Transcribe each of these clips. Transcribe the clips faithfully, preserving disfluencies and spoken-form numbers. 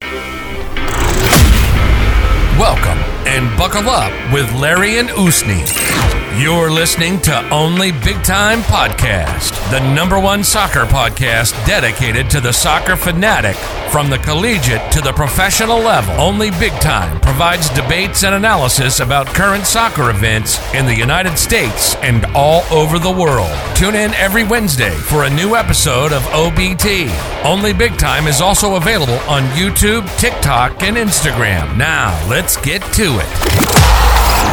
Welcome and buckle up with Larry and Usni. You're listening to Only Big Time Podcast, the number one soccer podcast dedicated to the soccer fanatic from the collegiate to the professional level. Only Big Time provides debates and analysis about current soccer events in the United States and all over the world. Tune in every Wednesday for a new episode of O B T. Only Big Time is also available on YouTube, TikTok, and Instagram. Now, let's get to it.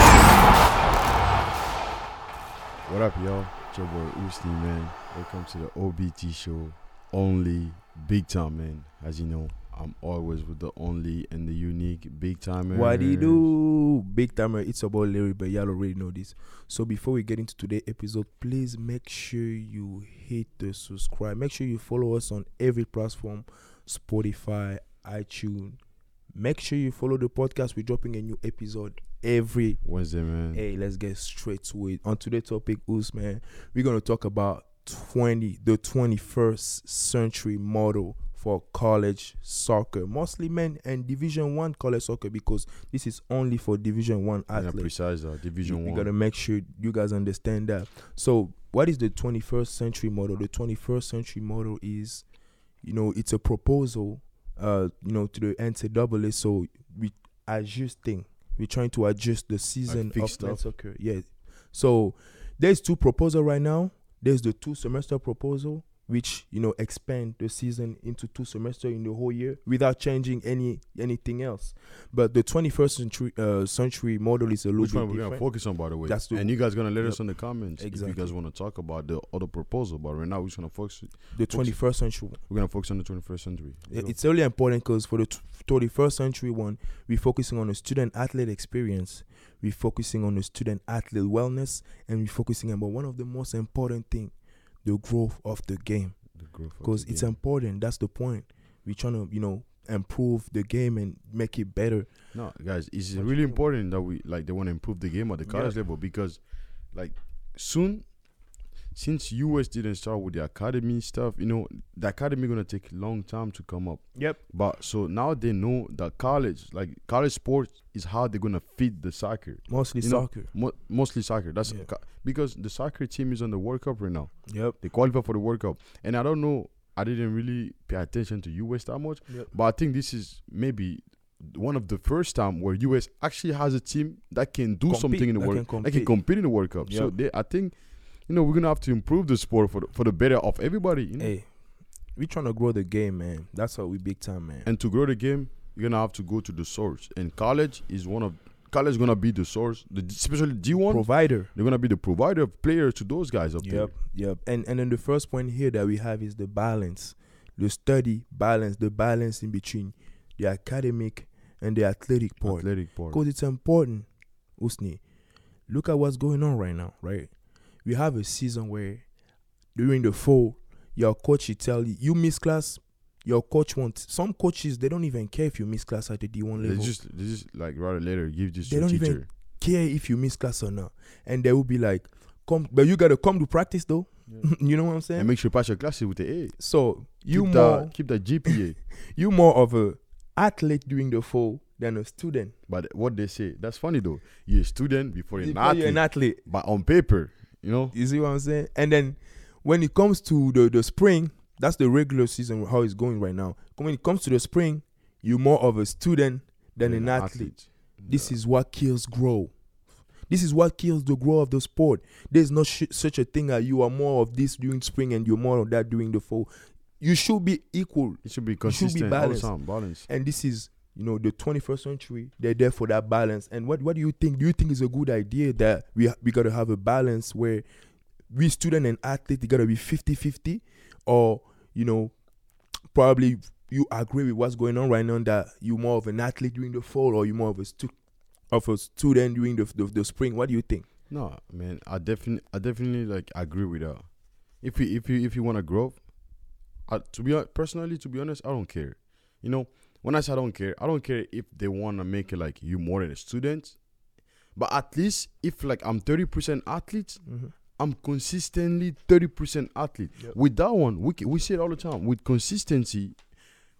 What up, y'all? It's your boy Usni, man. Welcome to the O B T show. Only Big Time, man. As you know, I'm always with the only and the unique Big Timer. What do you do? Big Timer, it's about Larry, but y'all already know this. So before we get into today's episode, please make sure you hit the subscribe. Make sure you follow us on every platform, Spotify, iTunes. Make sure you follow the podcast. We're dropping a new episode every Wednesday, man. Hey, let's get straight to it. On today's topic, Us, man, we're going to talk about twenty the twenty-first century model for college soccer, mostly men and Division One college soccer, because this is only for Division One athletes. Yeah, precise, uh, Division you, One. You got to make sure you guys understand that. So, what is the twenty-first century model? The twenty-first century model is, you know, it's a proposal, uh, you know, to the N C double A. So we adjusting. We're trying to adjust the season like of men's soccer. Yeah. So there's two proposals right now. There's the two semester proposal, which, you know, expand the season into two semesters in the whole year without changing any anything else. But the twenty-first century uh, century model is a little Which bit one we're different. going to focus on, by the way. That's the, and you guys going to let yep. us in the comments Exactly. if you guys want to talk about the other proposal. But right now, we're just going to focus. the twenty-first century one. We're going to focus on the twenty-first century. It, it's really important because for the twenty-first century one, we're focusing on the student athlete experience. We're focusing on the student athlete wellness, and we're focusing about one of the most important things, the growth of the game. Because it's game. important. That's the point. We're trying to, you know, improve the game and make it better. No, guys, it's what really important that we, like, they want to improve the game at the college yeah. level, because, like, soon, since U S didn't start with the academy stuff, you know, the academy going to take a long time to come up. Yep. But so now they know that college, like, college sports is how they're going to feed the soccer. Mostly you soccer. Know, mo- mostly soccer. That's yeah. ca- because the soccer team is on the World Cup right now. Yep. They qualify for the World Cup. And I don't know, I didn't really pay attention to U S that much. Yep. But I think this is maybe one of the first time where U S actually has a team that can do compete, something in the World Cup. That can compete in the World Cup. Yep. So they, I think, you know, we're going to have to improve the sport for the, for the better of everybody. You know? Hey, we're trying to grow the game, man. That's how we big time, man. And to grow the game, you're going to have to go to the source. And college is one of, college is going to be the source, the, especially D one. Provider. They're going to be the provider of players to those guys up yep, there. Yep, yep. And, and then the first point here that we have is the balance. The study balance, the balance in between the academic and the athletic part. Athletic part. Because it's important, Usni. Look at what's going on right now, right? We have a season where during the fall, your coach will tell you, you miss class, your coach won't. Some coaches, they don't even care if you miss class at the D one level. They just, they just like, rather later, give this they to don't teacher. even care if you miss class or not. And they will be like, come, but you got to come to practice though. Yeah. You know what I'm saying? And make sure you pass your classes with the A. So you keep more that, keep that G P A. You more of a athlete during the fall than a student. But what they say, that's funny though. You're a student before you're, before an, athlete, you're an athlete. But on paper, you know. You see what I'm saying? And then when it comes to the, the spring, that's the regular season, how it's going right now. When it comes to the spring, you're more of a student than yeah, an athlete. athlete. This yeah. is what kills growth. This is what kills the growth of the sport. There's not sh- such a thing as you are more of this during spring and you're more of that during the fall. You should be equal. It should be consistent. Should be balanced. All the time, balance. And this is, you know, the twenty-first century. They're there for that balance. And what, what do you think? Do you think it's a good idea that we we got to have a balance where we student and athlete, they got to be fifty-fifty? Or, you know, probably you agree with what's going on right now that you're more of an athlete during the fall or you're more of a stu- of a student during the, the the spring? What do you think? No, man, I definitely I definitely like agree with that. If you if you if you want to grow, I, to be personally to be honest, I don't care. You know, when I say I don't care, I don't care if they want to make it like you more than a student, but at least if like I'm thirty percent athlete, mm-hmm. I'm consistently thirty percent athlete. Yep. With that one, we we say it all the time. With consistency,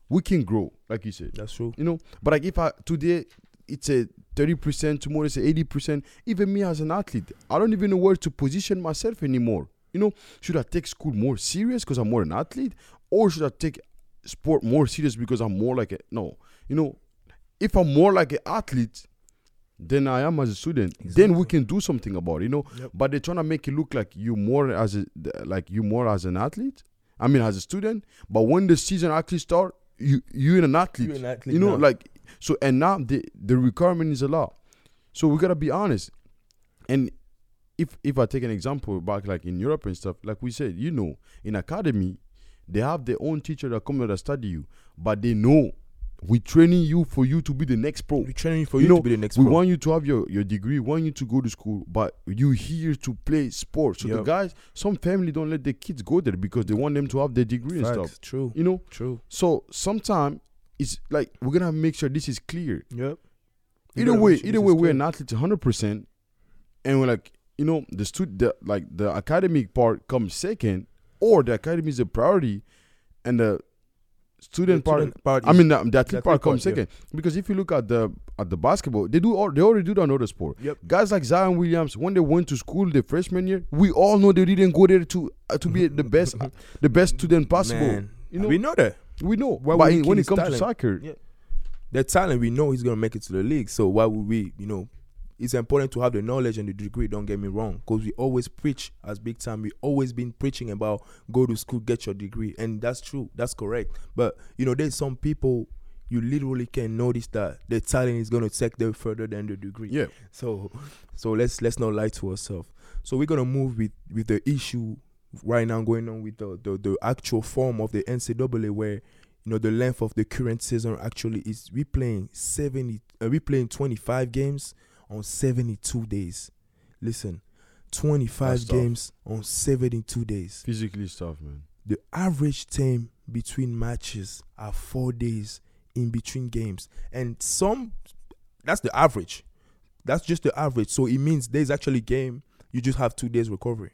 we can grow, like you said. That's true. You know, but like if I today it's a thirty percent, tomorrow it's a eighty percent. Even me as an athlete, I don't even know where to position myself anymore. You know, should I take school more serious because I'm more an athlete, or should I take sport more serious because I'm more like a no? You know, if I'm more like an athlete than I am as a student, exactly. then we can do something about it. You know, yep. But they're trying to make it look like you more as a like you more as an athlete. I mean, as a student. But when the season actually start, you you an athlete. You're an athlete. You know, now. like so, and now the the requirement is a lot. So we gotta be honest. And if if I take an example back, like in Europe and stuff, like we said, you know, in academy, they have their own teacher that come there to study you, but they know we're training you for you to be the next pro. We're training for you, you know, to be the next we pro. We want you to have your, your degree, we want you to go to school, but you here to play sports. So yep. the guys, some family don't let their kids go there because they want them to have their degree Facts. and stuff. True. You know? True. So sometimes it's like we're gonna make sure this is clear. Yep. Either way, sure either way, we're an athlete one hundred percent, and we're like, you know, the stud, the, like the academic part comes second, or the academy is a priority, and the student the part, student part I mean, the, the athlete the part comes part, second. Yeah. Because if you look at the at the basketball, they do all, they already do that in other sport. Yep. Guys like Zion Williams, when they went to school the freshman year, we all know they didn't go there to uh, to be the best the best student possible. Man, you know, we know that. We know. Why but would we when kill it comes his to talent? soccer, Yeah. The talent, we know he's gonna make it to the league. So why would we, you know? It's important to have the knowledge and the degree, don't get me wrong, because we always preach as big time. We always been preaching about go to school, get your degree. And that's true. That's correct. But, you know, there's some people you literally can notice that the talent is going to take them further than the degree. Yeah. So so let's let's not lie to ourselves. So we're going to move with, with the issue right now going on with the, the, the actual form of the N C double A where, you know, the length of the current season actually is we playing seventy, uh, we playing twenty-five games on seventy-two days. Listen, twenty-five games on seventy-two days. Physically tough, man. The average time between matches are four days in between games. And some, that's the average. That's just the average. So it means there's actually game, you just have two days recovery.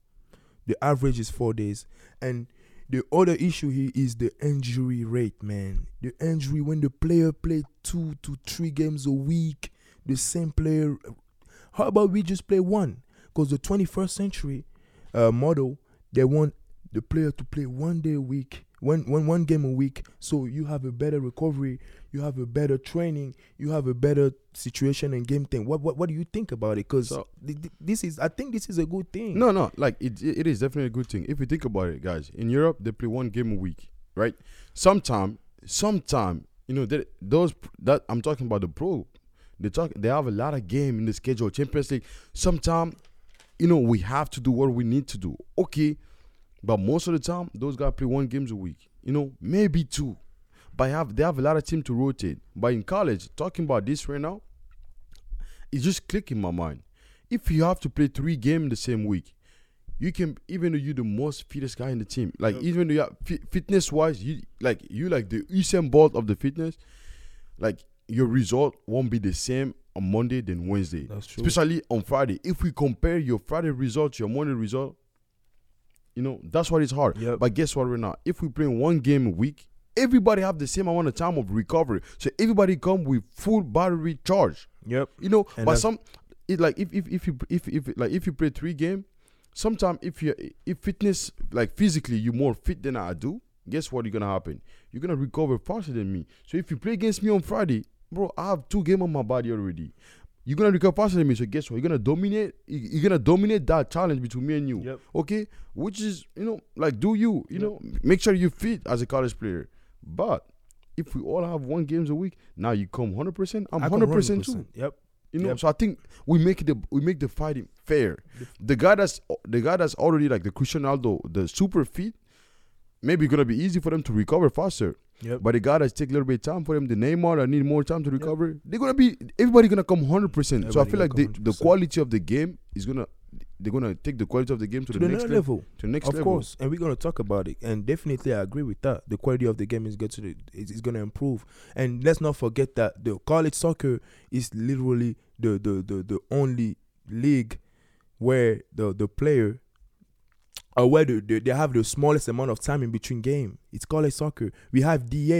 The average is four days. And the other issue here is the injury rate, man. The injury, when the player play two to three games a week, the same player. How about we just play one? Because the twenty-first century uh, model, they want the player to play one day a week, one, one, one game a week, so you have a better recovery, you have a better training, you have a better situation and game thing. What what what do you think about it? Because so, th- th- this is, I think this is a good thing. No, no, like it, it is definitely a good thing. If you think about it, guys, in Europe they play one game a week, right? Sometime, sometime, you know, they, those that I'm talking about the pro. They talk. They have a lot of game in the schedule. Champions League. Sometimes, you know, we have to do what we need to do. Okay, but most of the time, those guys play one games a week. You know, maybe two. But have they have a lot of team to rotate. But in college, talking about this right now, it's just clicking in my mind. If you have to play three games the same week, you can, even though you're the most fittest guy in the team, like yep. even though you have, f- fitness wise, you like you like the Usain Bolt of the fitness, like. Your result won't be the same on Monday than Wednesday. That's true. Especially on Friday. If we compare your Friday result to your Monday result, you know, that's what is hard. Yep. But guess what, we're not. If we play one game a week, everybody have the same amount of time of recovery. So everybody come with full battery charge. Yep. You know, and but some it like if if if you if if like if you play three game, sometimes if you if fitness like physically you're more fit than I do, guess what is gonna happen? You're gonna recover faster than me. So if you play against me on Friday, bro, I have two games on my body already. You're gonna recover faster than me. So guess what? You're gonna dominate. You're gonna dominate that challenge between me and you. Yep. Okay, which is you know like do you you yep. know make sure you fit as a college player. But if we all have one games a week, now you come one hundred percent. I'm one hundred percent too. Yep. You know, yep. so I think we make the we make the fighting fair. The guy that's the guy that's already like the Cristiano Ronaldo, the super fit. Maybe it's gonna be easy for them to recover faster. Yep. But the guy that's take a little bit of time for them, the Neymar that need more time to recover, yep. they're gonna be everybody gonna come one hundred percent. So I feel like the, the quality of the game is gonna they're gonna take the quality of the game to, to the, the next level. level. To the next of level. Of course, and we're gonna talk about it. And definitely, I agree with that. The quality of the game is going to the, is, is gonna improve. And let's not forget that the college soccer is literally the the the, the only league where the the player. Or where the, the, they have the smallest amount of time in between game. It's college soccer. We have D A.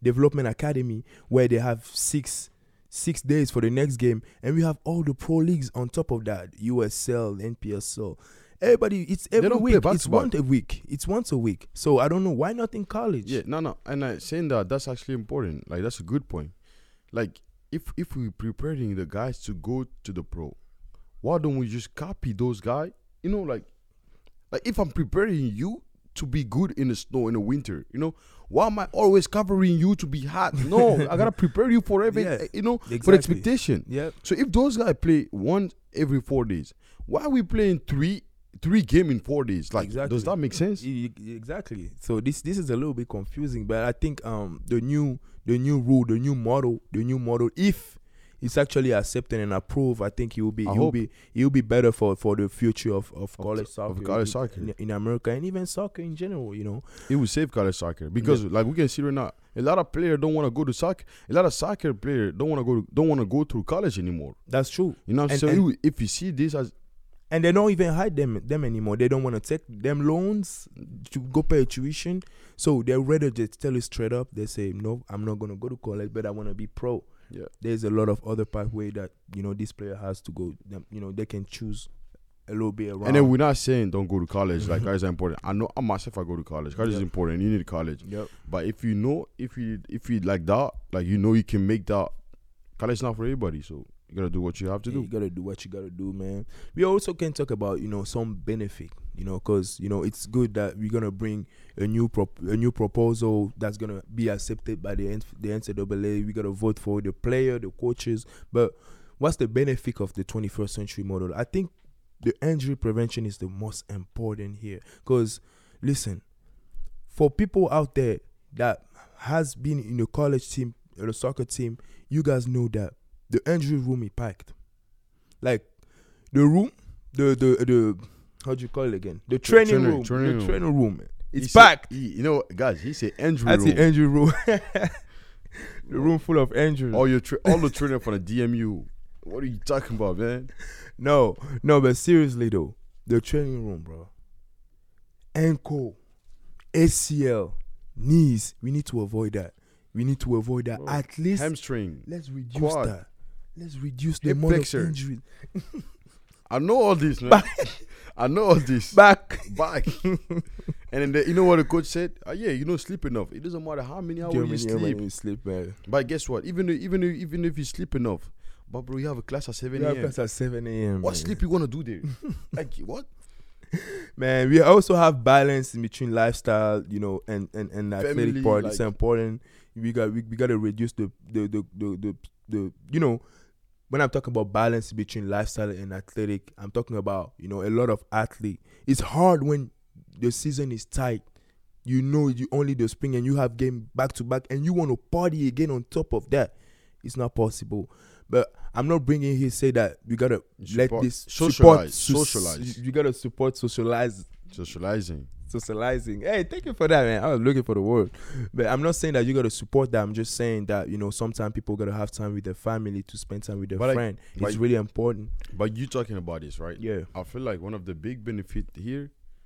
development academy where they have six six days for the next game, and we have all the pro leagues on top of that, U S L, N P S L. Everybody, it's every don't week. play It's basketball. once a week. It's once a week. So I don't know why not in college. Yeah, no, no. And I saying that that's actually important. Like that's a good point. Like if if we're preparing the guys to go to the pro, why don't we just copy those guys? You know, like like if I'm preparing you to be good in the snow in the winter, you know, why am I always covering you to be hot? No, I gotta prepare you for every, Yeah, you know, for exactly. expectation. Yeah. So if those guys play once every four days, why are we playing three three game in four days? Like, Exactly. does that make sense? E- e- Exactly. So this this is a little bit confusing, but I think um the new the new rule, the new model, the new model, if it's actually accepted and approved, I think it will be I it will hope. be it will be better for, for the future of, of college the- soccer, of college in- soccer. in, in America, and even soccer in general. You know, It will save college soccer because, like we can see right now, a lot of players don't want to go to soccer. A lot of soccer players don't want to go to, don't want to go through college anymore. that's true. You know, And- so and- it will- if you see this as And they don't even hide them them anymore. They don't want to take them loans to go pay tuition. So they're rather just tell it straight up. They say, no, I'm not gonna go to college, but I want to be pro. yeah, There's a lot of other pathway that, you know, this player has to go. Them, you know, they can choose a little bit around. and then we're not saying don't go to college. Like college is important. I know I myself I go to college. College is Yep. important. You need college. Yep. But if you know, if you if you like that, like you know, you can make that. College is not for everybody, so you gotta do what you have to Yeah, do. you gotta do what you gotta do, man. We also can talk about, you know, some benefit, you know, because, you know, it's good that we're gonna bring a new prop- a new proposal that's gonna be accepted by the N- the N C double A. We gotta vote for the player, the coaches. But what's the benefit of the twenty-first century model? I think the injury prevention is the most important here. Because listen, for people out there that has been in a college team or a soccer team, you guys know that the injury room is packed. Like the room, the the the how do you call it again? The training, training- room, training the room. training room. man. He It's said- packed. he- you know, guys, he said injury That's room. the injury room. The room full of injuries. all your tra- all the training from the D M U. What are you talking about, man? No, no, but seriously though, the training room, bro. Ankle, A C L, knees. We need to avoid that. We need to avoid that. Bro, At least Hamstring. let's reduce quad, that. Let's reduce the hip amount flexor. of injuries. I know all this, man. I know all this. Back. Back. And then the, you know what the coach said? Uh, yeah, you don't sleep enough. It doesn't matter how many hours you Germany, sleep. Germany, you sleep, man. But guess what? Even if, even if, even if you sleep enough, but bro, you have a class at seven We have a.m. class at seven a.m. What man. sleep you gonna do there? Like what? Man, we also have balance in between lifestyle, you know, and and and athletic Family, part. It's like- important. We got we, we got to reduce the the, the the the the you know, when I'm talking about balance between lifestyle and athletic, I'm talking about, you know, a lot of athlete. It's hard when the season is tight. You know, you only the spring and you have game back to back, and you want to party again on top of that. It's not possible. But I'm not bringing here say that we gotta let Support- this socialize, support, socialize. You gotta support socialize. Socializing. Socializing. Hey, thank you for that, man. I was looking for the word. But I'm not saying that you got to support that. I'm just saying that, you know, sometimes people got to have time with their family, to spend time with their But I- friend. but It's I- really important. But you talking about this, right? Yeah. I feel like one of the big benefit here,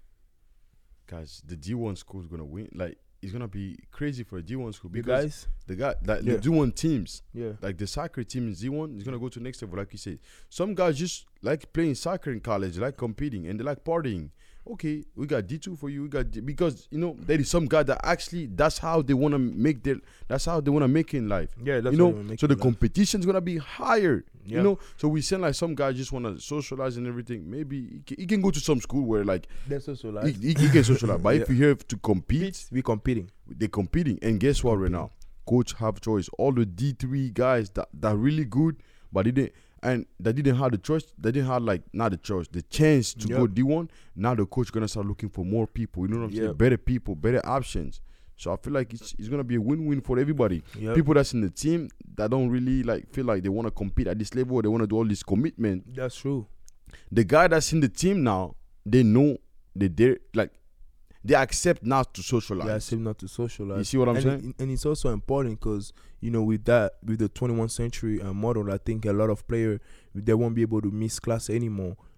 guys, the D one school is gonna win. Like it's gonna be crazy for a D one school You because guys? the guy, like Yeah. the D one teams, Yeah. like the soccer team in D one is gonna go to next level, like you said. Some guys just like playing soccer in college, they like competing, and they like partying. Okay, we got D two for you. We got D, because you know there is some guy that actually that's how they wanna make their that's how they wanna make it in life. Yeah, that's you know, what we make so it the like. competition is gonna be higher. Yeah. You know, so we saying like some guys just wanna socialize and everything. Maybe he can, he can go to some school where like They're he, socialized. he, he can socialize. But if Yeah. you have to compete, We competing. they're competing. And guess what? Right now, coach have choice. All the D three guys that that really good, but they didn't. And they didn't have the choice. They didn't have like not the choice, the chance to Yep. go D one. Now the coach gonna start looking for more people. You know what I'm saying? Yep. Better people, better options. So I feel like it's it's gonna be a win-win for everybody. Yep. People that's in the team that don't really like feel like they want to compete at this level. They want to do all this commitment. That's true. The guy that's in the team now, they know that they like they accept not to socialize. Yeah, seem not to socialize. You see what I'm and saying? It, and it's also important because, you know, with that, with the twenty-first century uh, model, I think a lot of players, they won't be able to miss class anymore.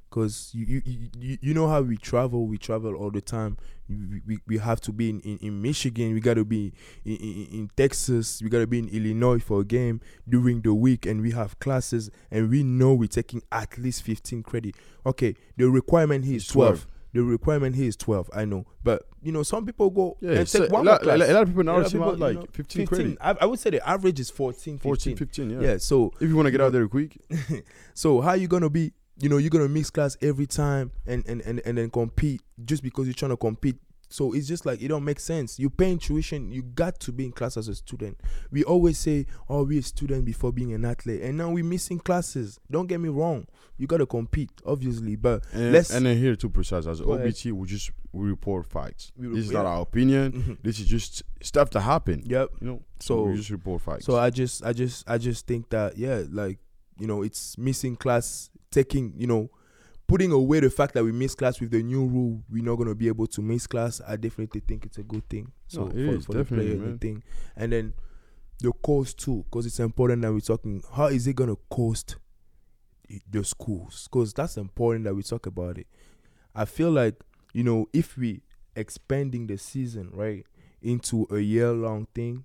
Cause you, you you you- you know how we travel. We travel all the time. We we, we have to be in, in, in Michigan. We gotta be in, in, in Texas. We gotta be in Illinois for a game during the week, and we have classes. And we know we're taking at least fifteen credit. Okay, the requirement here is It's twelve. twelve. The requirement here is twelve. I know, but you know some people go Yeah, and so take one a, more lot, class. a lot of people A now lot of receive people, out you like know, fifteen, credit. I, I would say the average is fourteen, fourteen, fifteen. fifteen, yeah. Yeah. So If you want to get you out know- there quick, so how you gonna be? You know, you're gonna mix class every time and and, and, and then compete just because you're trying to compete. So it's just like it don't make sense. You paying tuition, you got to be in class as a student. We always say, "Oh, we're a student before being an athlete," and now we're missing classes. Don't get me wrong, you gotta compete, obviously, but and, let's. and then here too precise as Go O B T, we just we report facts. We This is rep- not yeah. our opinion. Mhm. This is just stuff that happened. Yep. You know, So- we just report facts. So I just, I just, I just think that yeah, like you know, it's missing class, taking you know. Putting away the fact that we miss class with the new rule, we're not gonna be able to miss class. I definitely think it's a good thing. So No, it for, is, for the definitely, player, the man. thing, and then the cost too, because it's important that we're talking. How is it gonna cost i- the schools? Because that's important that we talk about it. I feel like you know if we expanding the season right into a year long thing,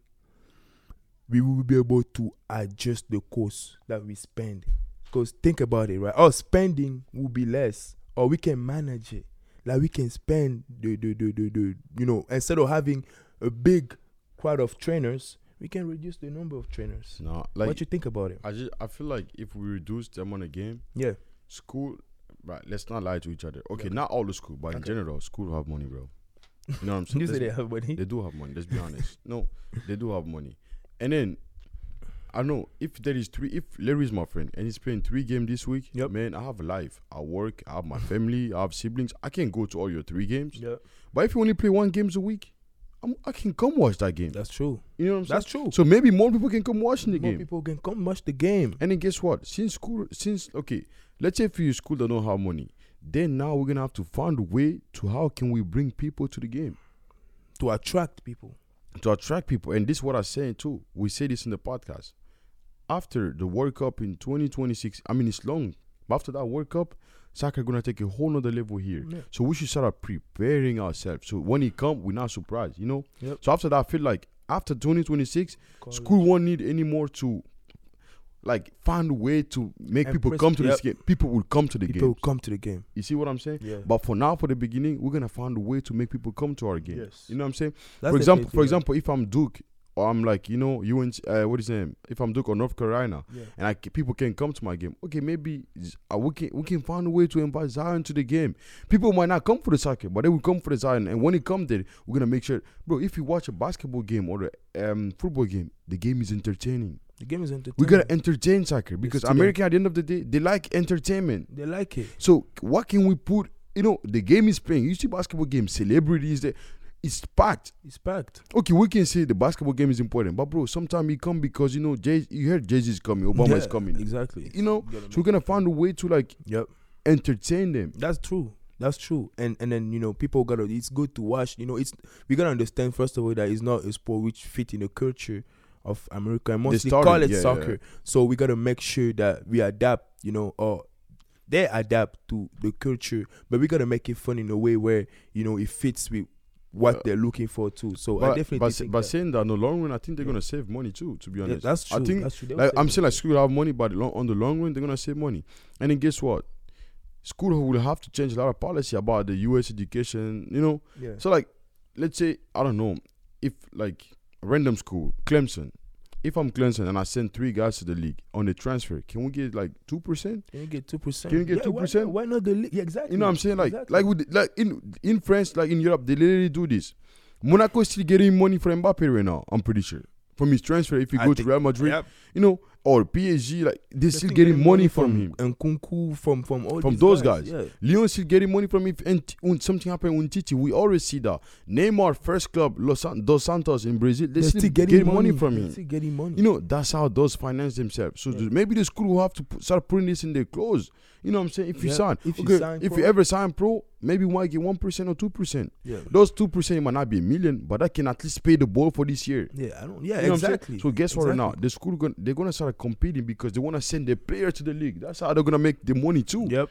we will be able to adjust the cost that we spend. Because think about it, right? Our spending will be less, or we can manage it. Like we can spend the the the the, the you know instead of having a big crowd of trainers, we can reduce the number of trainers. no, like what you think about it? I just I feel like if we reduce them on a game, Yeah, school, right? Let's not lie to each other. Okay, Okay. not all the school, but in Okay. general, school have money, bro. You know what I'm saying? you say Let's- they have money. They do have money. Let's be honest. No, they do have money. And then I know if there is three. If Larry's my friend and he's playing three games this week, Yep. man, I have a life. I work. I have my family. I have siblings. I can't go to all your three games. Yeah, But if you only play one games a week, I'm, I can come watch that game. that's true. You know what I'm saying? That's true. So maybe more people can come watching the More game. people can come watch the game. And then guess what? Since school, since okay, let's say for your school that don't have money, then now we're gonna have to find a way to how can we bring people to the game To attract people. to attract people. And this is what I'm saying too. We say this in the podcast. After the World Cup in twenty twenty-six, I mean it's long, but after that World Cup, soccer gonna take a whole nother level here. Yeah. So we should start preparing ourselves. So when it come, we're not surprised, you know. Yep. So after that, I feel like after twenty twenty-six, College. school won't need any more to like find a way to make And people press- come to yep. this game. People will come to the People game. will come to the game. You see what I'm saying? Yeah. But for now, for the beginning, we're gonna find a way to make people come to our game. Yes. You know what I'm saying? That's for example, definitely for right. example, if I'm Duke or I'm like you know U N C, uh, what is his name? If I'm Duke or North Carolina, Yeah. and I, people can come to my game. Okay, maybe z- uh, we can we can find a way to invite Zion to the game. People might not come for the soccer, but they will come for the Zion. And when he come there, we're gonna make sure, bro. If you watch a basketball game or a um, football game, the game is entertaining. The game is entertaining. We gotta entertain soccer because student- America, at the end of the day, they like entertainment. They like it. So what can we put? You know, the game is playing. You see basketball game, celebrities there. It's packed. It's packed. Okay, we can say the basketball game is important, but bro, sometimes you come because you know Jay. You heard Jay Z is coming, Obama Yeah, is coming. Exactly. You know, gotta so make- we're gonna find a way to like Yep. entertain them. That's true. That's true. And and then you know people gotta. It's good to watch. You know, it's we gotta understand first of all that it's not a sport which fit in the culture of America and mostly started- call it yeah, soccer. yeah. So we gotta make sure that we adapt. You know, or they adapt to the culture, but we gotta make it fun in a way where you know it fits with what Yeah. they're looking for too. So I But, definitely but, think but that, saying that in the long run, I think they're Yeah. gonna save money too. To be yeah, honest, that's true. I think that's true. They will like save I'm money. saying like school have money, but long, on the long run, they're gonna save money. And then guess what? School will have to change a lot of policy about the U S education. You know, yeah. so like, let's say I don't know if like random school, Clemson. If I'm Clemson and I send three guys to the league on the transfer, can we get like two percent? Can you get two percent? Can you get yeah, two why percent? not- Why not the league? Yeah, exactly. You know what I'm saying? Like, Exactly. like with like in in France, like in Europe, they literally do this. Monaco is still getting money from Mbappe right now. I'm pretty sure from his transfer. If he I go to think- Real Madrid, Yep. you know, or P S G, like they're They're still getting money from him. and Kunku from from all From these those guys. Yeah. Lyon still getting money from him. And t- when something happened with Titi, we always see that. Neymar, first club, Los San- Dos Santos in Brazil, they They're still, getting, money, from They're him. Still getting money. You know, that's how those finance themselves. So Yeah. the- maybe the school will have to put, start putting this in their clothes. You know what I'm saying? If you Yeah, sign, if you okay, sign if pro. you ever sign pro, maybe you might get one percent or two percent. yeah. Those two percent might not be a million, but that can at least pay the ball for this year. Yeah, I don't. Yeah, You know what I'm saying? exactly. So guess what? Now Exactly. the school gonna, they're gonna start competing because they want to send their player to the league. That's how they're gonna make the money too. Yep.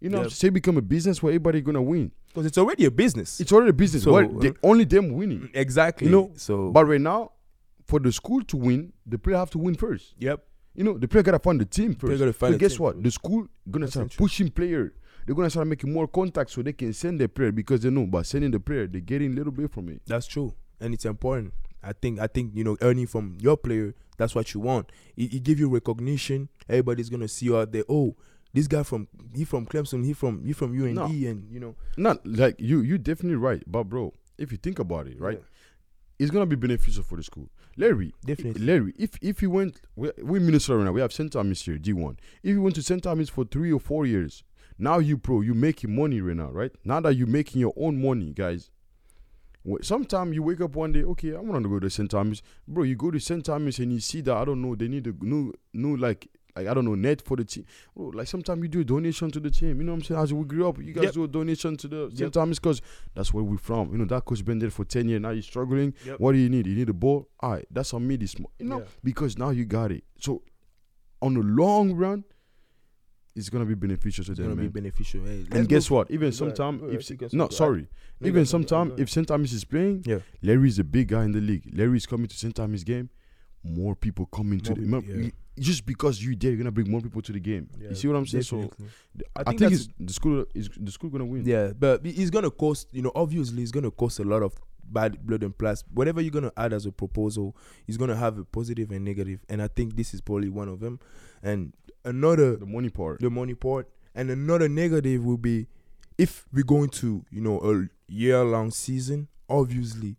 You know, Yep. what I'm saying? Say become a business where everybody gonna win. Because it's already a business. It's already a business. So, where they, uh, only them winning. Exactly. You know, so But right now, for the school to win, the player have to win first. yep. You know, the player gotta find the team first. gotta find So the guess team what? first. The school gonna That's start interesting. pushing player. They're gonna start making more contact so they can send their player because they know by sending the player, they're getting a little bit from it. That's true, and it's important. I think I think you know earning from your player. That's what you want. It, it give you recognition. Everybody's gonna see you out there. Oh, this guy from he from Clemson. He from he from U N D, No. and you know. Not like you. You definitely right, but bro, if you think about it, right, Yeah. it's gonna be beneficial for the school. Larry, Definitely. Larry, if if you went, we we in Minnesota right now. We have Saint Thomas here, D one. If you went to Saint Thomas for three or four years, now you pro, you making money right now, right? Now that you making your own money, guys. Sometimes you wake up one day, okay, I want to go to Saint Thomas, bro. You go to Saint Thomas and you see that I don't know, they need a new, new like, like I don't know, net for the team. Bro, like sometimes you do a donation to the team. You know what I'm saying? As we grew up, you guys Yep. do a donation to the Saint Yep. Thomas because that's where we're from. You know that coach been there for ten years. Now you're struggling. Yep. What do you need? You need a ball. All right, that's on me this month. You know, Yeah. because now you got it. So on the long run, it's gonna be beneficial to It's them, gonna man. be beneficial. Hey, let's And guess go- what? Even Go ahead. sometimes, Go ahead. if You can no, speak. sorry, No, you even can speak. sometimes Go ahead. if Saint Thomas is playing, Yeah. Larry is a big guy in the league. Larry is coming to Saint Thomas game. More people coming to More the people, mo- yeah. you- just because you there, you're gonna bring more people to the game. Yeah, You see what I'm saying? So definitely. th- I I, think think, that's- it's, the school is the school gonna win. Yeah, but it's gonna cost. You know, obviously, it's gonna cost a lot of bad blood and plus. Whatever you're gonna add as a proposal, is gonna have a positive and negative. And I think this is probably one of them. And another, The money part. the money part, and another negative will be if we're going to, you know, a year-long season. Obviously,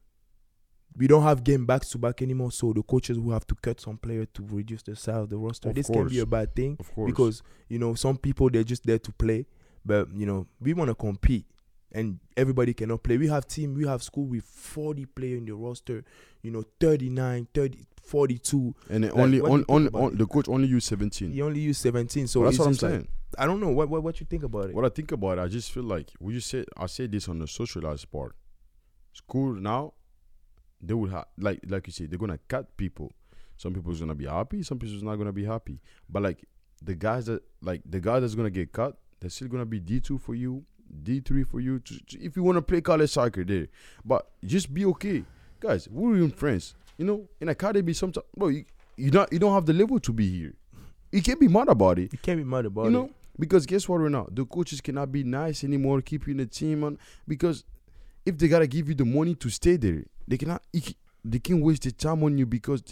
we don't have game back to back anymore, so the coaches will have to cut some players to reduce the size of the roster. Of This can be course. a bad thing Of course. because you know some people they're just there to play, but you know we want to compete, and everybody cannot play. We have team, we have school with forty players in the roster, you know, thirty-nine, thirty, forty-two. and then like, only what do on, you think on, about on it? the coach only used seventeen. He only used seventeen, so Well, that's it's what I'm just like- saying. I don't know what what what you think about it. What I think about it, I just feel like we just said I say this on the socialized part. School now, they would have like like you said, they're gonna cut people. Some people's gonna be happy, some people's not gonna be happy. But like the guys that like the guy that's gonna get cut, they're still gonna be D two for you, D three for you. To, to- if you wanna play college soccer there, but just be okay, guys. We're even friends. You know, in academy, sometimes bro, you you not you don't have the level to be here. You can't be mad about it. You can't be mad about You know, it. because guess what right now? The coaches cannot be nice anymore, keep you in the team on because if they gotta give you the money to stay there, they cannot you ca- they can't waste the time on you because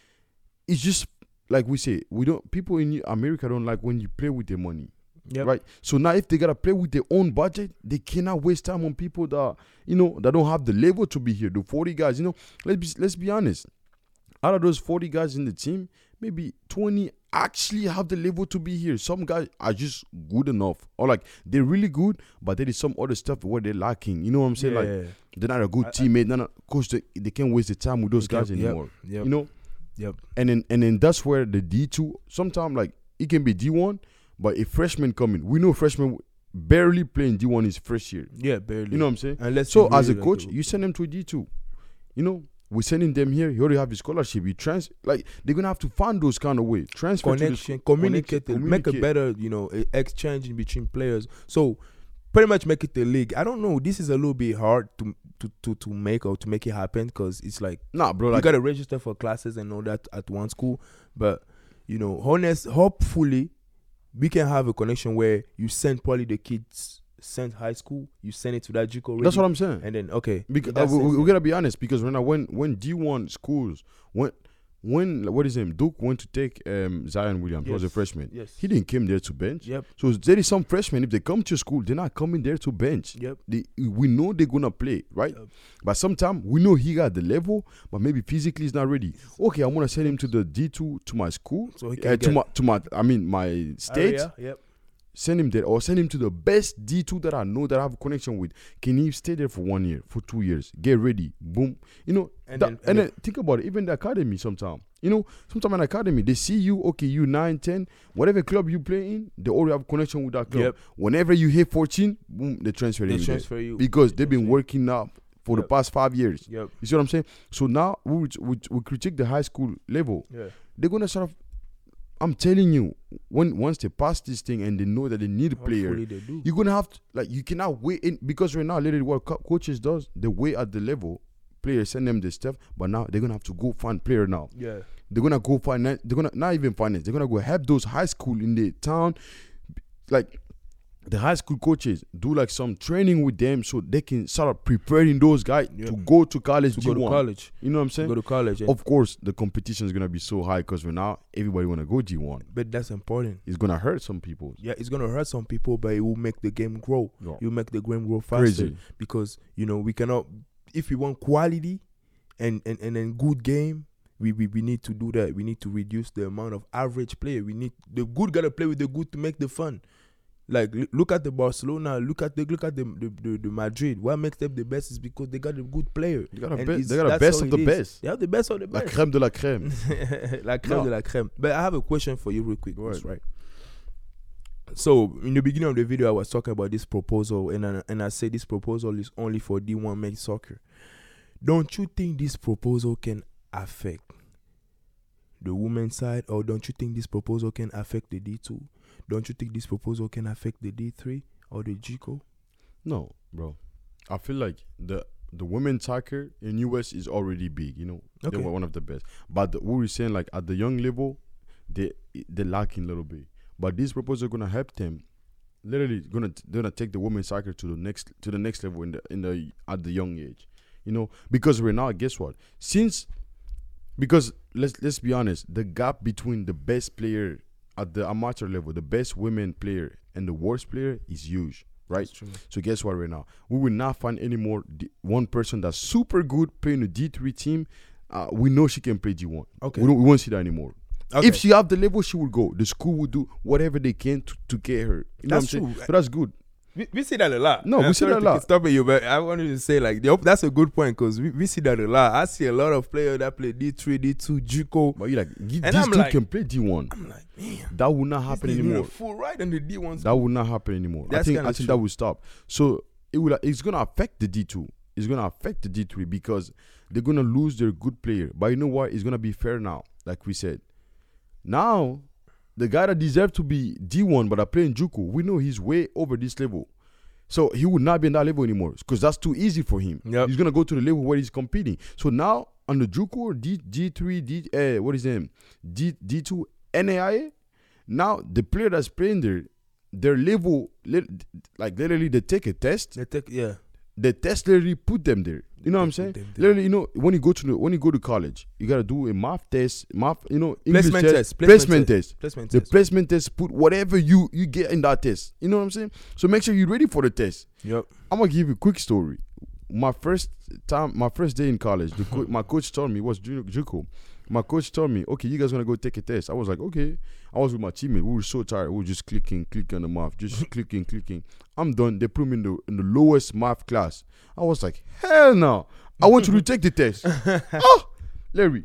it's just like we say, we don't people in America don't like when you play with their money. Yep. Right? So now if they gotta play with their own budget, they cannot waste time on people that you know that don't have the level to be here. The forty guys, you know, let's be let's be honest. Out of those forty guys in the team, maybe twenty actually have the level to be here. Some guys are just good enough, or like they're really good, but there is some other stuff where they're lacking. You know what I'm saying? Like Yeah. they're not a good I- I- teammate. Not a, coach, they, they can't waste the time with those They guys can't- yep, anymore. yep. You know, Yep. and then and then that's where the D two. Sometimes like it can be D one, but a freshman coming, we know freshman barely playing D one his first year. Yeah, barely. You know what I'm saying? Unless So you as a really coach, like you send them to a D two. You know, we're sending them here. He already have his scholarship. He trans like they're gonna have to find those kind of way. Transfer to the connection, school- communicate, connection, make a communicate. better, you know, e- exchange in between players. So pretty much make it the league. I don't know. This is a little bit hard to to to, to make or to make it happen because it's like Nah, bro. you Like, gotta register for classes and all that at one school. But you know, honest, hopefully, we can have a connection where you send probably the kids send high school, you send it to that JUCO. that's what I'm saying. And then okay, Because in that uh, we, sense, we, we gotta be honest. Because when I when when D one schools when when what is his name Duke went to take um, Zion Williams, he was a Yes. freshman. yes, He didn't come there to bench. yep, So there is some freshmen. If they come to school, they're not coming there to bench. yep, They, we know they're gonna play, right? Yep. But sometimes we know he got the level, but maybe physically he's not ready. Okay, I want to send him to the D two to my school, so he can uh, get to my to my I mean my state. area, yep, Send him there, or send him to the best D two that I know that I have a connection with. Can he stay there for one year, for two years? Get ready, boom. You know, And that- then- and, and then, think about it. Even the academy, sometimes you know, sometimes in academy they see you. Okay, you nine, ten, whatever club you play in, they already have connection with that club. Yep. Whenever you hit fourteen, boom, they transfer they you there. transfer you Because they they've been transfer you. working up for the Yep. past five years. Yep, You see what I'm saying? So now we we, we critique the high school level. yeah, They're gonna sort of. I'm telling you, when once they pass this thing and they know that they need a player, Hopefully they do. you're gonna have to, like, you cannot wait in, because right now literally what co- coaches does, they wait at the level, players send them the stuff, but now they're gonna have to go find player now. Yeah. They're gonna go find, they're gonna not even finance, they're gonna go help those high school in the town, like the high school coaches do like some training with them so they can start preparing those guys Yeah. to go to college. To go to G one. college. You know what I'm To saying? go to college. Yeah. Of course, the competition is gonna be so high because right now everybody wanna go G one. But that's important. It's gonna hurt some people. Yeah, it's gonna hurt some people, but it will make the game grow. Yeah. It will make the game grow faster. Crazy. Because you know we cannot. If we want quality, and and and then good game, we, we we need to do that. We need to reduce the amount of average player. We need the good gotta play with the good to make the fun. Like l- look at the Barcelona, look at the look at the the, the, the Madrid. What makes them the best is because they got a good player. They got a And be- it's- they got a that's best how of the it is. best. They have the best of the La best. crème de la crème. La crème No. de la crème. But I have a question for you real quick, Go Bruce, ahead. right? So in the beginning of the video, I was talking about this proposal, and I, and I said this proposal is only for D one men's soccer. Don't you think this proposal can affect the women's side, or don't you think this proposal can affect the D two? Don't you think this proposal can affect the D three or the G C O? No, bro. I feel like the the women's soccer in U S is already big. You know, Okay. they were one of the best. But the, what we're saying, like at the young level, they they're lacking a little bit. But this proposal gonna help them. Literally, gonna they're gonna take the women's soccer to the next to the next level in the in the at the young age. You know, because right now, guess what? Since because let's let's be honest, the gap between the best player at the amateur level, the best women player, and the worst player is huge, right? That's true. So guess what? Right now, we will not find any more D- one person that's super good playing the D three team. Uh, we know she can play G one. Okay. We, don't, we won't see that anymore. Okay. If she have the level, she will go. The school will do whatever they can to, to get her. You know That's what I'm saying? true. So that's good. We, we see that a lot. No, And we I'm see sorry that a to lot. Stop you, but I wanted to say like the, that's a good point because we, we see that a lot. I see a lot of players that play D three, D two, G C O. But you like, give, And these I'm two like- can play D one. I'm like, man, That will not happen this nigga anymore. Full right and the D ones. That will not happen anymore. I That's think kinda I think true. that will stop. So it will. It's gonna affect the D two. It's gonna affect the D three because they're gonna lose their good player. But you know what? It's gonna be fair now, like we said. Now, the guy that deserves to be D one but are playing Juku, we know he's way over this level. So he would not be in that level anymore because that's too easy for him. Yep. He's gonna go to the level where he's competing. So now on the Juku or D D three D uh, what is his name D D two N A I A. Now the player that's playing there, their level, li- like literally they take a test. They take, yeah. The test literally put them there. You know what I'm They saying? put them there. Literally, you know, when you go to the when you go to college, you gotta do a math test, math, you know, English Placement test, test, placement, placement test. Placement The test. placement test put whatever you you get in that test. You know what I'm saying? So make sure you're ready for the test. Yep. I'm gonna give you a quick story. My first time, my first day in college, the co- my coach told me it was Ju- Juco. My coach told me, okay, you guys gonna go take a test. I was like, okay. I was with my teammate. We were so tired. We were just clicking, clicking on the math, just clicking, clicking. I'm done. They put me in the in the lowest math class. I was like, hell no. I want you to take the test. Oh, Larry.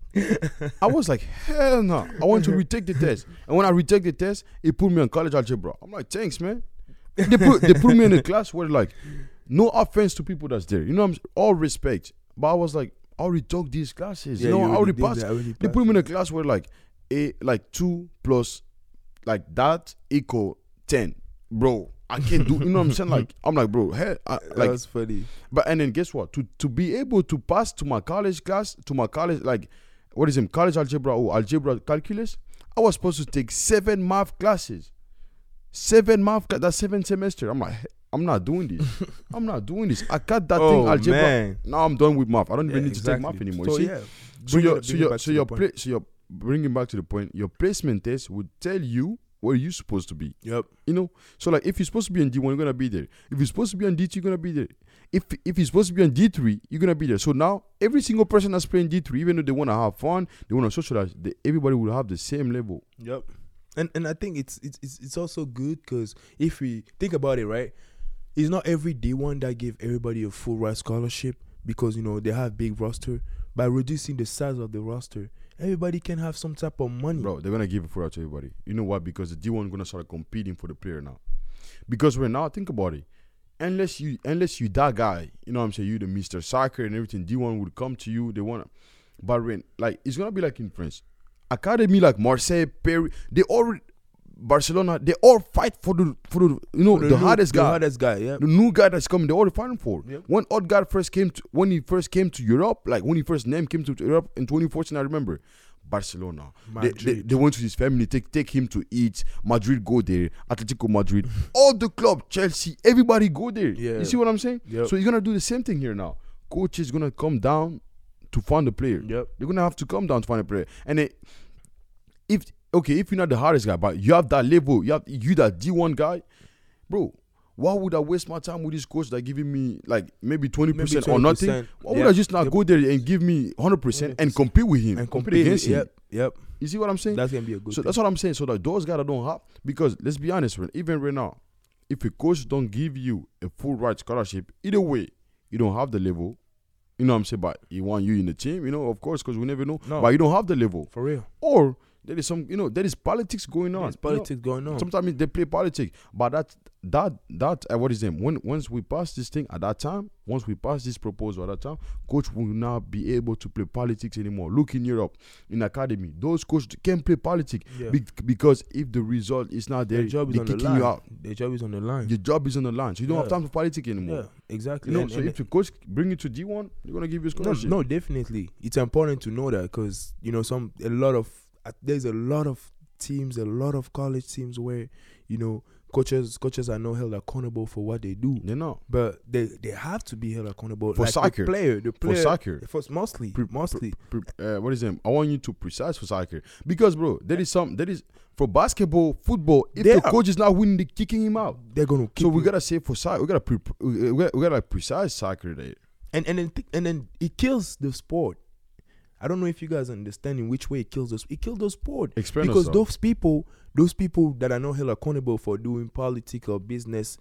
I was like, hell no. I want you to retake the test. And when I retake the test, it put me on college algebra. I'm like, thanks, man. They put they put me in a class where like, no offense to people that's there. You know, I'm all respect. But I was like, I already took these classes. Yeah, you know, you I already already did passed. that, already They passed. put me in a class where like a like two plus like that equal ten. Bro, I can't do you know what I'm saying? Like I'm like, bro, hey, I, like That's funny. but and then guess what? To to be able to pass to my college class, to my college, like what is it, college algebra or algebra calculus, I was supposed to take seven math classes. Seven math cla- that's seven semester. I'm like, I'm not doing this. I'm not doing this. I cut that thing Oh, algebra. man. Now I'm done with math. I don't even Yeah, need to take math exactly. anymore. So, you see? yeah. So Bring your it- so bring it your back so to the your point. pla- so your bringing back to the point. Your placement test would tell you where you're supposed to be. Yep. You know, so like if you're supposed to be on D one, you're gonna be there. If you're supposed to be on D two, you're gonna be there. If if you're supposed to be on D three, you're gonna be there. So now every single person that's playing D three, even though they wanna have fun, they wanna socialize, they, everybody will have the same level. Yep. And and I think it's it's it's, it's also good because if we think about it, right, it's not every D one that give everybody a full ride scholarship because you know they have big roster. By reducing the size of the roster, everybody can have some type of money. Bro, they're gonna give it for out to everybody. You know why? Because the D one gonna start competing for the player now. Because right now, think about it. Unless you unless you that guy, you know what I'm saying, you the Mister Soccer and everything, D one would come to you, they wanna but when like it's gonna be like in France. Academy like Marseille, Paris, they already Barcelona, they all fight for the for the you know For the, new- hardest the guy, hardest guy, yeah. the new guy that's coming. They're all fighting for. Yep. When Odegaard first came to when he first came to Europe, like when he first name came to Europe in twenty fourteen, I remember. Barcelona. They, they, Madrid. they went to his family, take take him to eat. Madrid go there. Atletico Madrid. All the club, Chelsea, everybody go there. Yeah. You see what I'm saying? Yep. So you're gonna do the same thing here now. Coach is gonna come down to find the player. Yep. They're gonna have to come down to find a player. And they, if okay, if you're not the hardest guy, but you have that level, you have you that D one guy, bro. Why would I waste my time with this coach that giving me like maybe twenty percent or nothing? Why would yeah. I just not Yep. go there and give me one hundred percent and compete with him And compete, compete against him? Yep. Yep. You see what I'm saying? That's gonna be a good So thing. that's what I'm saying. So that those guys that don't have, because let's be honest, man, even right now, if a coach don't give you a full right scholarship, either way, you don't have the level. You know what I'm saying? But he want you in the team, you know, of course, because we never know. No. But you don't have the level. For real. Or there is some, you know, there is politics going on. There's You know, politics going on. sometimes they play politics, but that that that uh, what is them? When once we pass this thing at that time, once we pass this proposal at that time, coach will not be able to play politics anymore. Look in Europe, in academy, those coaches can't play politics Yeah. be- because if the result is not there, Their job is they're on the kicking line. you out. Their job is on the line. Your job is on the line, so you don't have Yeah. time for politics anymore. Yeah, exactly. You know, And- so and if the coach bring you to D one, they're gonna give you a No, scholarship. no, definitely. It's important to know that because you know some a lot of uh, there's a lot of teams, a lot of college teams where you know coaches coaches are not held accountable for what they do, They're not. but they they have to be held accountable For like soccer. The player, the player For soccer. for mostly, Pre- mostly. Pre- uh, what is them? I want you to precise for soccer because, bro, there is some. There is for basketball, football. If They the are- coach is not winning, they kicking him out. They're gonna kick So we you. gotta say for soccer, we gotta pre- we gotta, we gotta precise soccer there. and and then th- and then it kills the sport. I don't know if you guys understand in which way it kills us. It kills the sport Explain because yourself. those people, those people that are not held accountable for doing politics or business,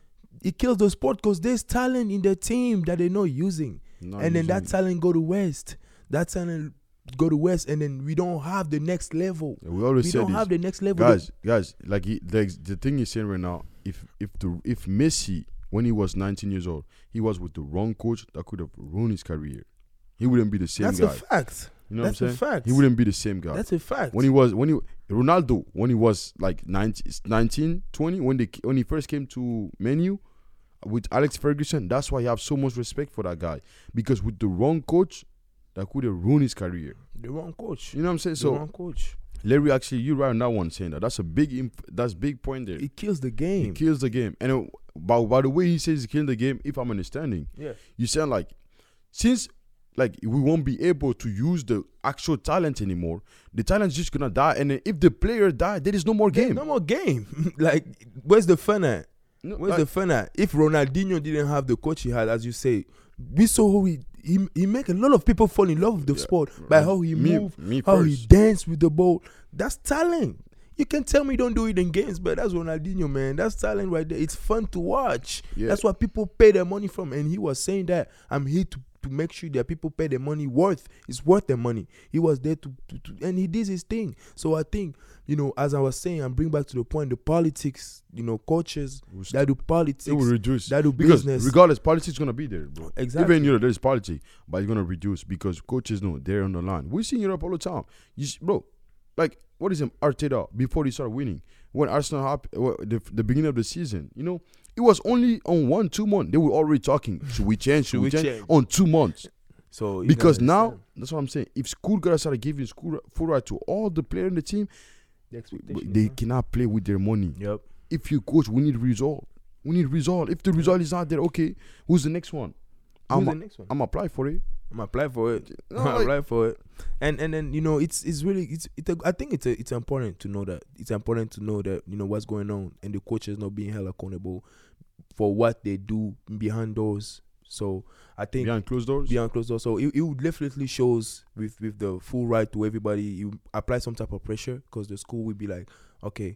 it kills the sport because there's talent in the team that they're not using, Not and then that using- talent go to West. That talent go to West, and then we don't have the next level. Yeah, we always We say don't this. have the next level. guys, guys, like he, the the thing he's saying right now, if if the if Messi when he was nineteen years old, he was with the wrong coach that could have ruined his career. He wouldn't be the same That's guy. a fact. You know That's what a I'm saying? fact. He wouldn't be the same guy. That's a fact. when he was when he Ronaldo when he was like nineteen, nineteen twenty when they when he first came to Man U with Alex Ferguson, that's why I have so much respect for that guy, because with the wrong coach that could have ruined his career. the wrong coach. You know what I'm saying? The So wrong coach. Larry, actually, you right on that one saying that. That's a big imp- that's big point there. It kills the game. It kills the game. And uh, by, by the way he says he's killing the game, if I'm understanding, yeah. you sound like since like we won't be able to use the actual talent anymore, the talent's just gonna die. And then if the player die, there is no more There's game. No more game. Like, where's the fun at? No, Where's like- the fun at? If Ronaldinho didn't have the coach he had, as you say, we saw how he he, he make a lot of people fall in love with the Yeah, sport by right. how he Me- move, me how he first. dance with the ball. That's talent. You can tell me don't do it in games, but that's Ronaldinho, man. That's talent right there. It's fun to watch. Yeah. That's what people pay their money from. And he was saying that I'm here to, to make sure that people pay their money worth. It's worth their money. He was there to, to, to and he did his thing. So I think, you know, as I was saying, I'm bring back to the point, the politics, you know, coaches Will that do politics, It will reduce that do because business. regardless, politics is gonna be there, bro. Exactly. Even in Europe, there's politics, but it's gonna reduce because coaches know they're on the line. We see in Europe all the time. You, s- bro, like what is him Arteta before he started winning? When Arsenal hap- well, the the beginning of the season, you know, it was only on one two months they were already talking. Should we change? Should, Should we we change? change? On two months? So you Because gotta now understand that's what I'm saying. If school gotta start giving school full right to all the players in the team, the expectation, they yeah. cannot play with their money. Yep. If you coach, we need result. We need result. If the result is not there, okay, who's the next one? Who's I'm the a- next one? I'm apply for it. I'm apply for it. No, I'm like- apply for it. And and then you know it's it's really it's it, I think it's a, it's important to know that it's important to know that you know what's going on and the coaches not being held accountable for what they do behind doors. So I think Behind closed doors. behind closed doors. So it, it would definitely shows with with the full right to everybody. You apply some type of pressure because the school will be like, okay,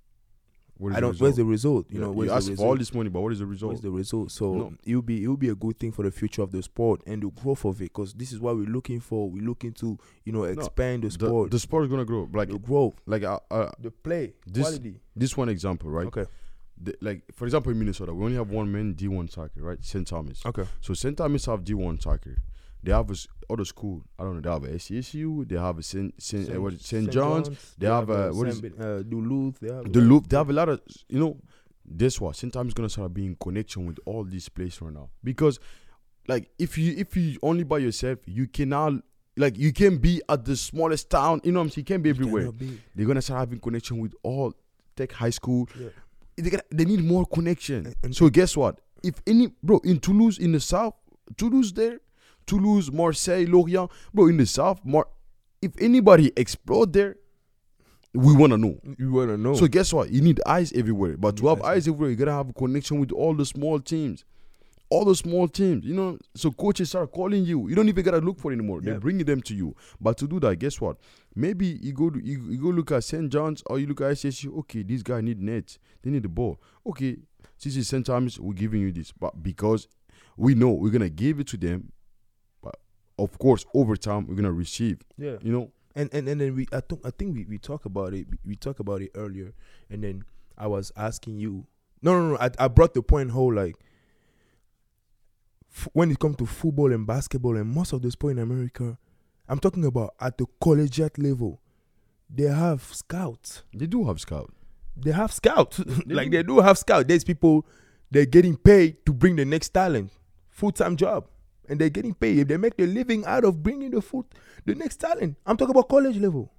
What is I the don't. Where's the result? result? You Yeah, know, where's you ask the for all result? this money, but what is the result? What's the result? So No. it will be it will be a good thing for the future of the sport and the growth of it because this is what we're looking for. We're looking to you know expand the the, sport, the sport is gonna grow. Like, the growth, like uh, uh, the play, this- quality. this one example, right? Okay. The, like for example, in Minnesota, we only have one man D one soccer, right? Saint Thomas. Okay. So Saint Thomas have D one soccer. They have a s- other school. I don't know. They have a S C S U. They have a Saint Saint, uh, what is it, Saint John's. They have a what is Saint- uh, Duluth. They have the Loop. They have a lot of, you know. This what Saint Thomas is gonna start being in connection with all these places right now, because like if you if you only by yourself, you cannot like you can be at the smallest town. You know what I'm saying? You can't be everywhere. Be. They're gonna start having connection with all Tech High School. Yeah. They, gotta, they need more connection. And, and so guess what? If any bro in Toulouse in the south, Toulouse there, Toulouse, Marseille, Lorient, bro in the south, Mar- if anybody explode there, we wanna know. You wanna know. So guess what? You need eyes everywhere. But to have That's eyes everywhere, you gotta have a connection with all the small teams. All the small teams, you know. So coaches start calling you. You don't even gotta look for it anymore. Yeah. They're bringing them to you. But to do that, guess what? Maybe you go to, you, you go look at Saint John's or you look at S S U. Okay, these guys need nets. They need the ball. Okay, this is Saint Thomas. We're giving you this, but because we know we're gonna give it to them, but of course over time we're gonna receive. yeah. You know. And and and then we I think I think we we talk about it. We, we talked about it earlier, and then I was asking you. No, no, no. I I brought the point whole like. F- when it comes to football and basketball and most of the sport in America, I'm talking about at the collegiate level, they have scouts. They do have scout. They have scouts. They like do. they do have scouts. There's people they're getting paid to bring the next talent, full time job, and they're getting paid. If they make their living out of bringing the full, the next talent. I'm talking about college level.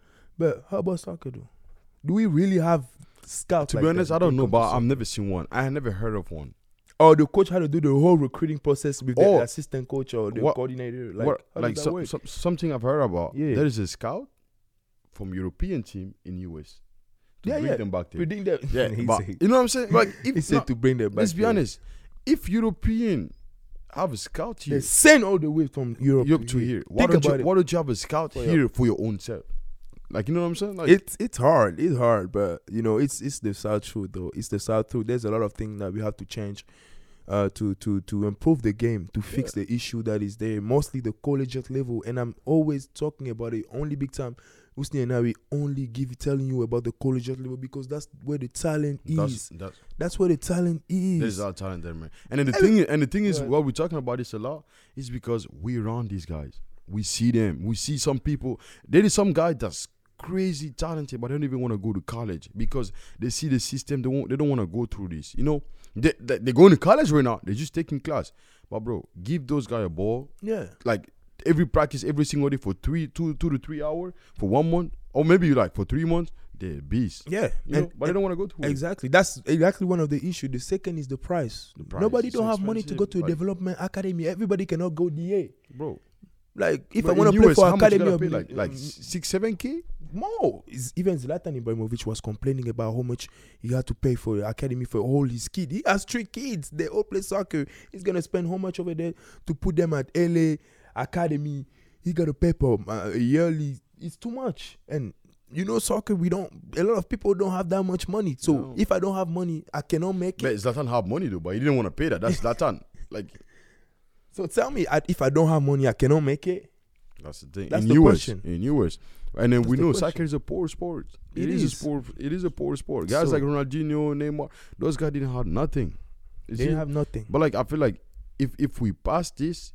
But how about soccer though? Do we really have scouts? To like be honest, that I don't when it know, comes to but soccer? I've never seen one. I have never heard of one. Or the coach had to do the whole recruiting process with Oh. the assistant coach or the What- coordinator. Like, What, how like does that some, work? some, something I've heard about. Yeah. There is a scout from European team in U S to Yeah, bring yeah. them back there. Predict that. Yeah, he but said, you know what I'm saying? Like, if he said no, to bring them back. let's be there. honest, if European have a scout They here, send all the way from Europe, Europe to here, why Think don't you about it. why don't you have a scout For here your- for your own self? Like, you know what I'm saying? Like, It's it's hard. It's hard, but you know, it's it's the South truth though. It's the South truth. There's a lot of things that we have to change, uh, to to to improve the game, to fix the issue that is there. Mostly the collegiate level, and I'm always talking about it. Only big time, Usni and I we only give telling you about the collegiate level because that's where the talent that's, is. that's That's where the talent is. there's our talent there, man. And then the thing and the thing is, Right. why we're talking about this a lot is because we around these guys. We see them. We see some people. There is some guy that's crazy talented, but they don't even want to go to college because they see the system. They won't. They don't want to go through this. You know, they, they they're going to college right now. They're just taking class. But bro, give those guys a ball. Yeah. Like every practice, every single day for three, two, two to three hours for one month, or maybe like for three months. They're beasts. Yeah. You know, but they don't want to go through it. Exactly. That's exactly one of the issues. The second is the price. price Nobody is don't so have money to go to a expensive, like- development academy. Everybody cannot go D A. bro. Like if But I want in to play U S, for how much you academy, gotta of- pay? like like six, seven k. more. It's, even Zlatan Ibrahimovic was complaining about how much he had to pay for the academy for all his kids. He has three kids. They all play soccer. He's gonna spend how much over there to put them at L A academy? He got to pay for uh, yearly. It's too much. And you know, soccer. We don't. A lot of people don't have that much money. So No. if I don't have money, I cannot make But it. Zlatan have money though, but he didn't want to pay that. That's Zlatan. Like So tell me, I, if I don't have money, I cannot make it. that's the thing. That's in the U S, question. in U S, and then That's we the know question. soccer is a poor sport. It it is. is. a sport. It is a poor sport. Guys So- like Ronaldinho, Neymar, those guys didn't have nothing. You They see? have nothing. But like I feel like if if we pass this,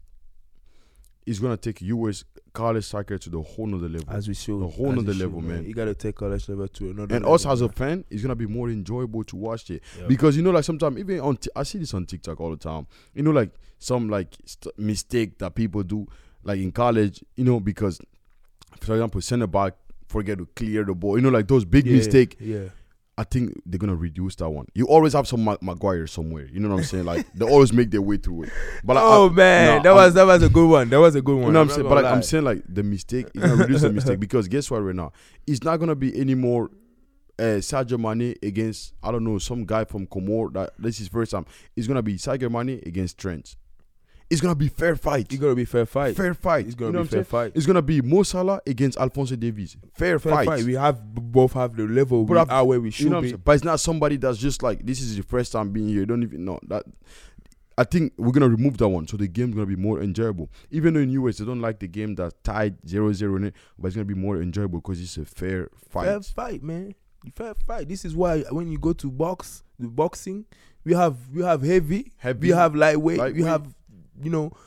it's gonna take U S college soccer to the whole nother level. As we should. A whole as nother we should, level, man. You gotta take college level to another. And level, us as a man. fan, it's gonna be more enjoyable to watch it Yeah. because you know, like sometimes even on t- I see this on TikTok all the time. You know, like some like st- mistake that people do, like in college. You know, because for example, center back forget to clear the ball. You know, like those big Yeah, mistake. Yeah. I think they're gonna reduce that one. You always have some Ma- Maguire somewhere. You know what I'm saying? Like they always make their way through it. But like, Oh I- man, no, that I'm- was that was a good one. That was a good one. You know what I'm not saying? gonna But like I'm lie. saying, like the mistake is gonna reduce the mistake because guess what? Right now, it's not gonna be any more uh, Sadio Mane against I don't know some guy from Comor that this is first time. It's gonna be Sadio Mane against Trent. It's gonna be fair fight. It's gonna be fair fight. Fair fight. It's gonna You know be what I'm fair saying? fight. It's gonna be Mo Salah against Alphonso Davies. Fair, Fair fight. fight. We have b- both have the level. But we I've- are where we should You know what I'm be. saying? But it's not somebody that's just like this is the first time being here. You don't even know that. I think we're gonna remove that one, so the game's gonna be more enjoyable. Even though in U S they don't like the game that's tied zero zero in it, but it's gonna be more enjoyable because it's a fair fight. Fair fight, man. Fair fight. This is why when you go to box, the boxing, we have we have heavy, Heavy, we have lightweight, we lightweight. have you know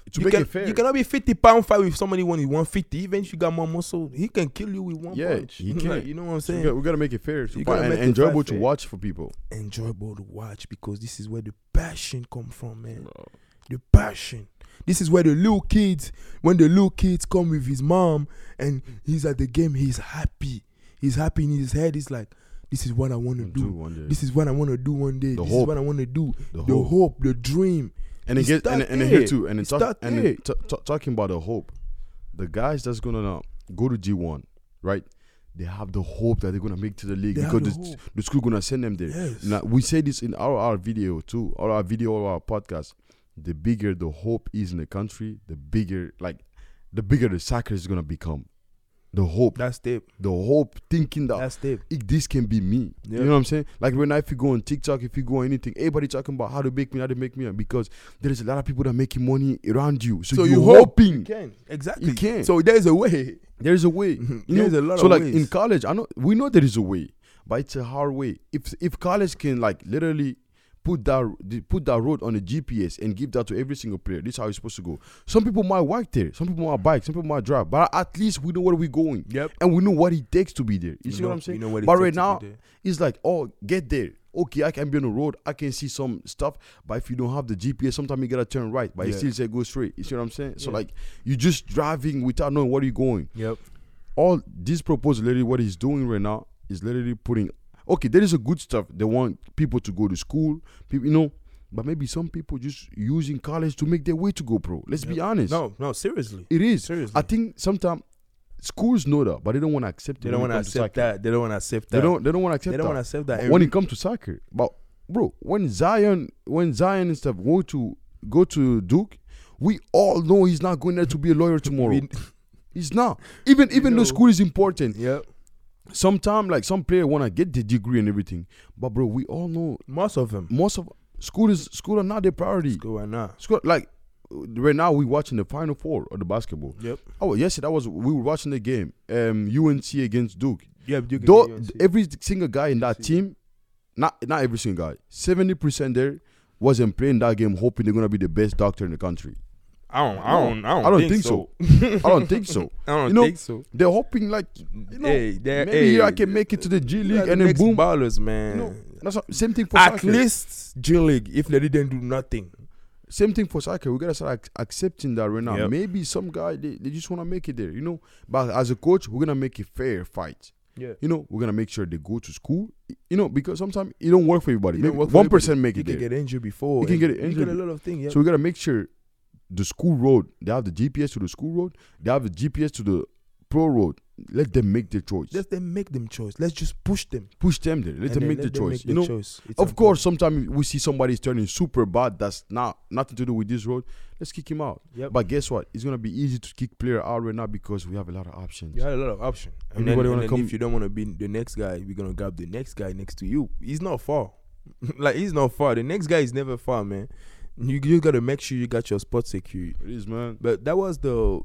to you make can, it fair. You cannot be fifty pound fight with somebody when he's one fifty. Even if you got more muscle, he can kill you with one Yeah, punch. he can. You know what I'm So we, saying? got, we gotta make it fair to You fight gotta and make the enjoyable fight to fair. watch for people. Enjoyable to watch because this is where the passion come from, man. The passion. This is where the little kids, when the little kids come with his mom and he's at the game, he's happy. He's happy in his head. He's like, this is what I want to Do do. one day. This is what I want to do one day. The this hope. is what I want to do. The The, hope. hope. the dream. And it It's gets and, that and there. here too, and then It's talk, that and there. then t- t- talking about the hope, the guys that's gonna go to G one, right? They have the hope that they're gonna make to the league They have because the the, hope. the school gonna send them there. Yes. Now we say this in our our video too, or our video or our podcast. The bigger the hope is in the country, the bigger like, the bigger the soccer is gonna become. The hope, That's deep. the hope, thinking that That's deep. it, this can be me. Yeah. You know what I'm saying? Like right now, if you go on TikTok, if you go on anything, everybody talking about how to make me, how to make me, because there is a lot of people that are making money around you. So, So you're you hope hoping You can. Exactly. You can. So there's a way. there's a way. You There's know? a lot so of like ways. in college, I know we know there is a way, but it's a hard way. If if college can like literally put that put that road on a G P S and give that to every single player, this is how it's supposed to go. Some people might walk there, some people might bike, some people might drive, but at least we know where we're going. Yep. And we know what it takes to be there. You We see know- what I'm saying? we know what it but takes right to be now, there. it's like, oh, get there. Okay, I can be on the road. I can see some stuff. But if you don't have the G P S, sometimes you gotta turn right. But it Yeah. still say go straight. You see what I'm saying? So Yeah. like, you're just driving without knowing where you're going. Yep. All this proposal, literally, what he's doing right now is literally putting. Okay, there is a good stuff. They want people to go to school. People, you know. But maybe some people just using college to make their way to go pro. Let's be honest. No, no, seriously. It is. Seriously. I think sometimes schools know that, but they don't want to accept it. They don't when want it to comes accept soccer. that. They don't want to accept that. They don't. They don't want to accept They don't that. want to accept that. But And when we- it comes to soccer, but bro, when Zion, when Zion and stuff go to go to Duke, we all know he's not going there to be a lawyer tomorrow. We- he's not. Even even know. though school is important, Yep. sometimes like some player want to get the degree and everything, but bro, we all know Most of them. most of school is school are not their priority. Go right now. School, like right now we watching the Final Four of the basketball. Yep. Oh yes, that was we were watching the game. Um, U N C against Duke. Yeah, you can Though get U N C. every single guy in that team, not not every single guy, seventy percent there wasn't playing that game hoping they're gonna be the best doctor in the country. I don't. I No, don't. I don't, I don't think, think so. I don't think so. I don't You know, think so. They're hoping like, you know, Hey, they're- maybe hey, here I can make it to the G They are League the and then next boom. ballers, man. You know, that's what, same thing for At soccer. least G League. If they didn't do nothing. Same thing for soccer. We gotta start ac- accepting that right now. Yep. Maybe some guy they, they just wanna make it there, you know. But as a coach, we're gonna make a fair fight. Yeah. You know, we're gonna make sure they go to school. You know, because sometimes it don't work for everybody. You don't Maybe work for one everybody. percent make You it can there. get injured before. You can and get You get injured. a lot of things. Yeah. So we gotta make sure the school road, they have the G P S to the school road, they have the G P S to the pro road. Let them make their choice. Let them make them choice. Let's just push them. Push them there. Let And them then make let the them choice. make You the know, choice. It's of important. course, sometimes we see somebody's turning super bad. That's not nothing to do with this road. Let's kick him out. Yep. But guess what? It's gonna be easy to kick player out right now because we have a lot of options. You had a lot of options. And then, Anybody and wanna then come- if you don't want to be the next guy, we're gonna grab the next guy next to you. He's not far. Like he's not far. The next guy is never far, man. You you gotta make sure you got your spot secured. It is, man. But that was the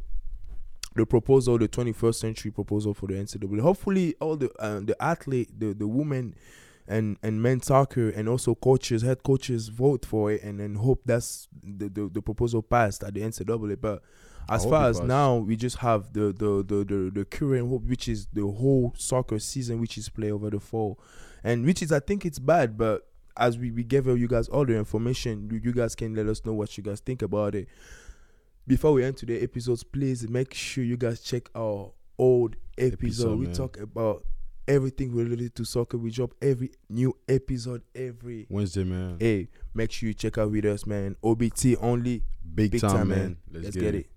the proposal, the twenty-first century proposal for the N C double A. Hopefully, all the uh, the athlete, the the women, and and men's soccer, and also coaches, head coaches vote for it, and then hope that's the the, the proposal passed at the N C double A. But as hope far it as passed. now, we just have the the the the, the current hope, which is the whole soccer season, which is play over the fall, and which is I think it's bad, but as we, we gave you guys all the information, you, you guys can let us know what you guys think about it. Before we end today's episodes, please make sure you guys check our old episode. Episode, we man. talk about everything related to soccer. We drop every new episode every Wednesday, man. Hey, make sure you check out with us, man. O B T only. Big, Big time, time, man. man. Let's, Let's get, get it. it.